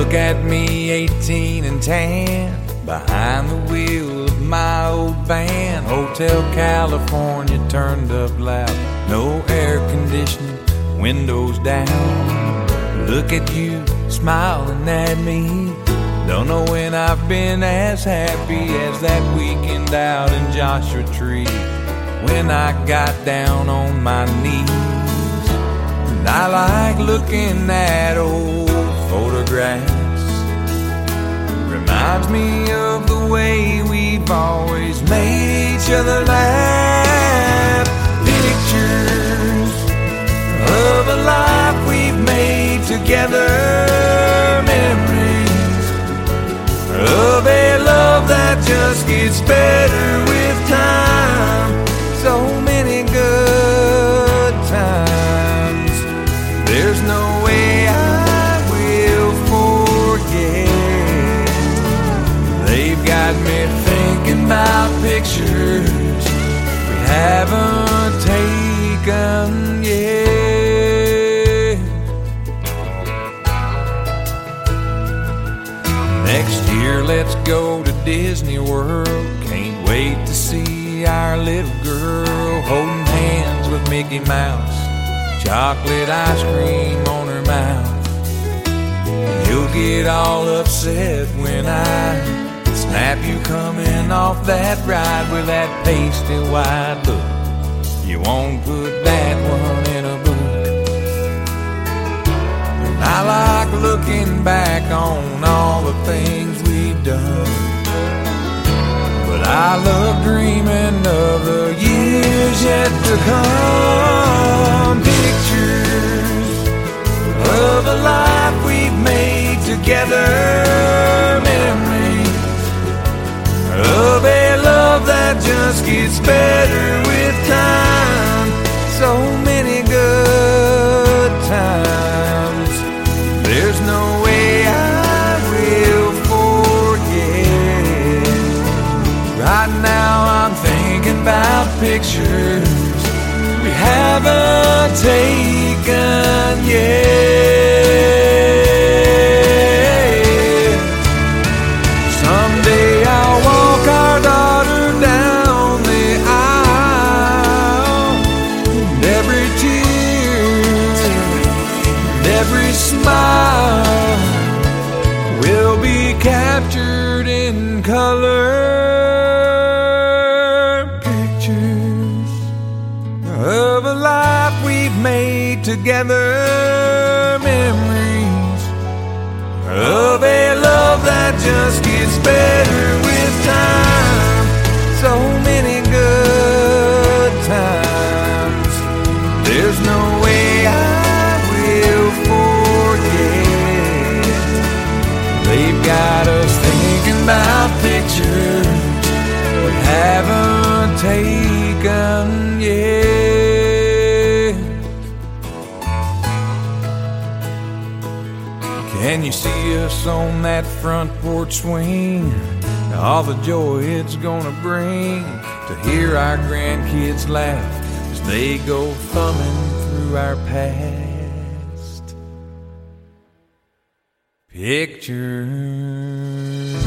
Look at me, 18 and tan, behind the wheel of my old van. Hotel California turned up loud, no air conditioning, windows down. Look at you smiling at me. Don't know when I've been as happy as that weekend out in Joshua Tree, when I got down on my knees. And I like looking at old photographs. Reminds me of the way we've always made each other laugh. Pictures of a life we've made together. Memories of a love that just gets better with time. So many good times, there's no way I will forget. They've got me thinking about pictures we haven't taken yet. Next year let's go to Disney World. Can't wait to see our little girl holding hands with Mickey Mouse, chocolate ice cream on her mouth. You'll get all upset when I snap you coming off that ride with that pasty white look. You won't put that one in a book. And I like looking back on all the things we've done, but I love dreaming of the years yet to come. Pictures of a life we've made together. Memories of a love that just gets better with time. So many good times, there's no way I will forget. Right now I'm thinking about pictures we haven't taken yet. Someday I'll walk our daughter down the aisle, and every tear and every smile will be captured in color. Pictures of a life we've made together. Memories of a love that just gets better with time. So many good times, there's no way I will forget. They've got us thinking about pictures we haven't taken yet. Can you see us on that front porch swing? All the joy it's gonna bring to hear our grandkids laugh as they go thumbing through our past. Pictures